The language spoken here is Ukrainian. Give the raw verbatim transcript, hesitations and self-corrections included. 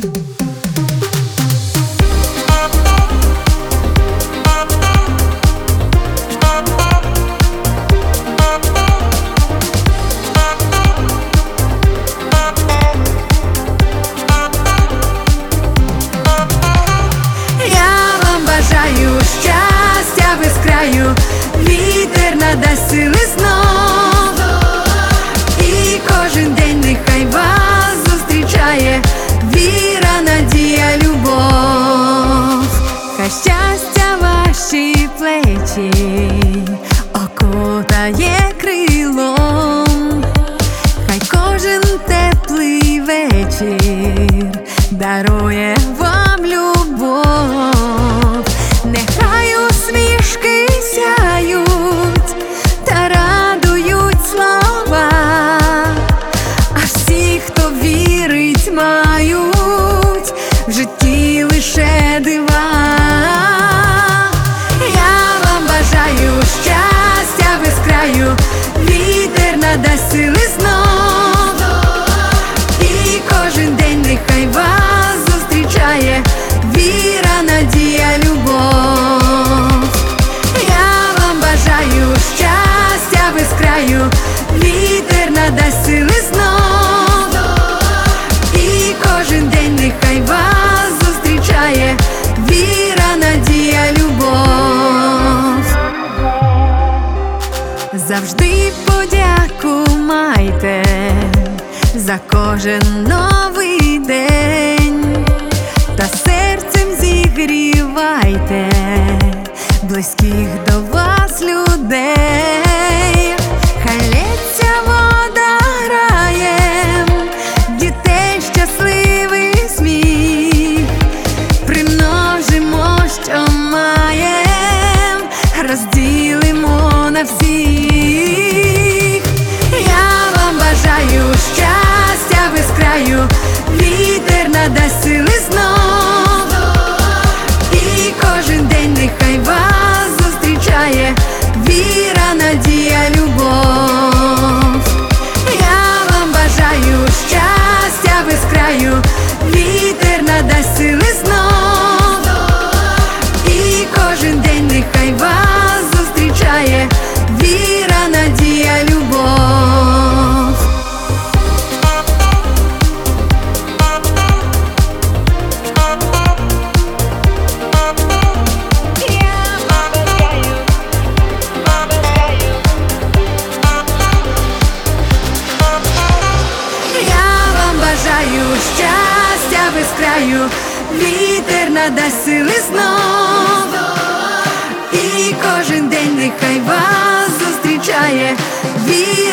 Щастя без краю, вітер надасть сили знов, і кожен день нехай вас зустрічає віра, надія, любов. Хай щастя ваші плечі окутає крилом, хай кожен теплий вечір дарує вам любов. Нехай усмішки сяють та радують слова, а всі, хто вірить, мають в житті лише дива. Я вам бажаю щастя без краю, вітер надасть сили знов, і кожен день нехай вас зустрічає віра, надія, любов. Я вам бажаю щастя без краю, вітер надасть сили знов, і кожен день нехай вас зустрічає віра, надія, любов. Завжди подяку майте за кожен новий день, та серцем зігрівайте близьких до вас людей. Хай лється вода граєм, дітей щасливий сміх, примножимо, що маєм, розділимо на всіх. Я вам бажаю щастя без краю, вітер надасть сили знов, і кожен день нехай вас зустрічає віра, надія, любов. Я вам бажаю щастя без краю, вітер надасть сили знов, і кожен день нехай вас зустрічає віра, надія, любов. Щастя без краю, вітер надасть сили знов, і кожен день нехай вас зустрічає віра.